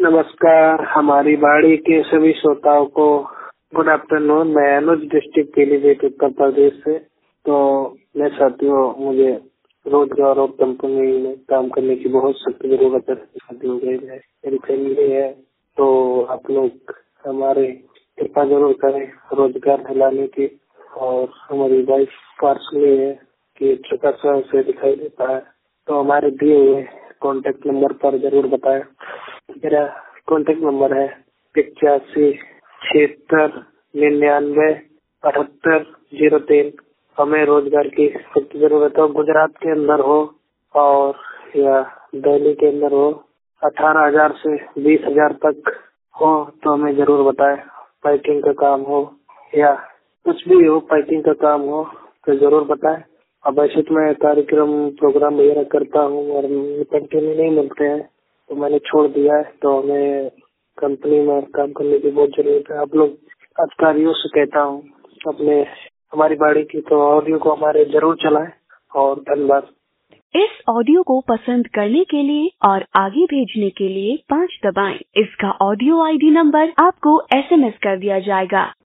नमस्कार, हमारी बाड़ी के सभी श्रोताओं को गुड आफ्टरनून। मैं अनुज डिस्ट्रिक्ट पीलीभीत उत्तर प्रदेश से। तो मैं साथियों, मुझे रोजगार और कंपनी में काम करने की बहुत सख्त जरूरत है। शादी हो गई है, मेरी फैमिली है, तो आप लोग हमारे कृपा जरूर करें रोजगार दिलाने की। और हमारी वाइफ पार्सली है कि छोटा से दिखाई देता है, तो हमारे दिए हुए कॉन्टेक्ट नंबर पर जरूर बताएं। मेरा कॉन्टेक्ट नंबर है 85 76 99 78 03। हमें रोजगार की सख्त जरूरत हो, गुजरात के अंदर हो और या दिल्ली के अंदर हो, 18,000 से 20,000 तक हो तो हमें जरूर बताएं। पैकिंग का काम हो या कुछ भी हो, पैकिंग का काम हो तो जरूर बताएं। अब वैसे तो मैं कार्यक्रम प्रोग्राम वगैरह करता हूँ और कंटिन्यू नहीं मिलते हैं, तो मैंने छोड़ दिया है। तो हमें कंपनी में काम करने की बहुत जरूरत है। आप लोग अधिकारियों से कहता हूँ अपने हमारी बाड़ी की तो ऑडियो को हमारे जरूर चलाएं और धन्यवाद। इस ऑडियो को पसंद करने के लिए और आगे भेजने के लिए 5 दबाएं। इसका ऑडियो आईडी नंबर आपको SMS कर दिया जाएगा।